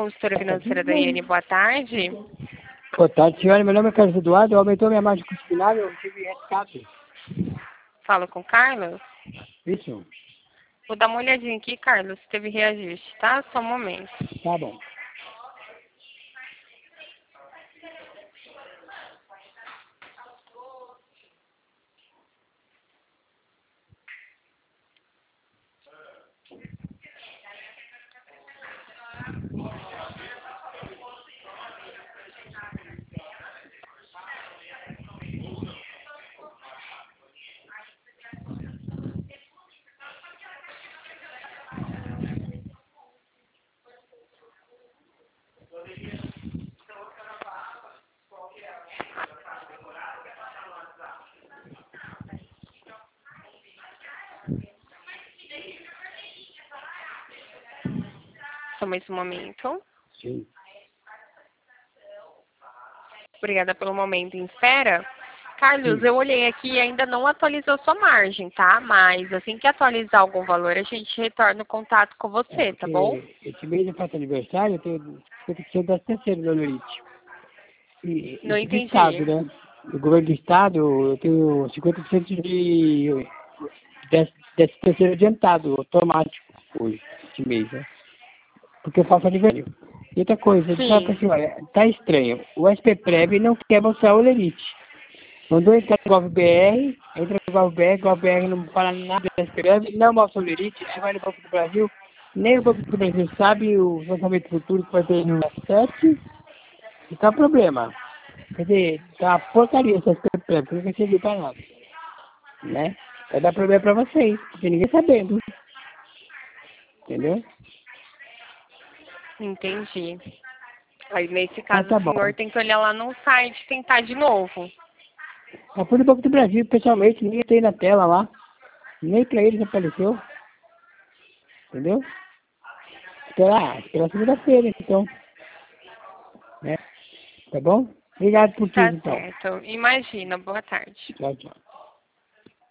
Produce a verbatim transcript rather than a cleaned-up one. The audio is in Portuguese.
consultora financeira da I N, boa tarde. Boa tarde, senhora. Meu nome é Carlos Eduardo. Aumentou minha margem disciplinar, eu tive resgate. Falo com o Carlos. Isso. Vou dar uma olhadinha aqui, Carlos, se teve reajuste, tá? Só um momento. Tá bom. Só mais um momento. Sim. Obrigada pelo momento em espera. Carlos, Sim. eu olhei aqui e ainda não atualizou sua margem, tá? Mas assim que atualizar algum valor, a gente retorna o contato com você, É, tá bom? esse mês eu faço aniversário, eu tenho cinquenta por cento da terceira da Lorite. E, Não e do entendi. Estado, né? Do governo do Estado, eu tenho cinquenta por cento de desse terceiro adiantado, automático, hoje, esse mês, né? Porque eu faço aniversário. E outra coisa, eu disse pra Sim. senhora, tá estranho. O S P Prev não quer mostrar o Lerite. Mandou entrar no GovBR, entra no GovBR, GovBR não fala nada do S P Prev, não mostra o Lerite, aí vai no Banco do Brasil, nem o Banco do Brasil sabe o lançamento futuro que vai ter no sete, e tá o problema. Quer dizer, tá uma porcaria esse S P Prev, que não vai servir pra nada. Né? Vai dar problema pra vocês, porque ninguém sabendo. Entendeu? Entendi. Aí, nesse Mas caso, tá o bom. senhor tem que olhar lá no site e tentar de novo. Eu fui no Banco do Brasil, pessoalmente, ninguém tem na tela lá. Nem pra eles apareceu. Entendeu? Esperar, esperar segunda-feira, então. Né? Tá bom? Obrigado por Tá tudo, então. certo. Imagina. Boa tarde. Tchau, tchau.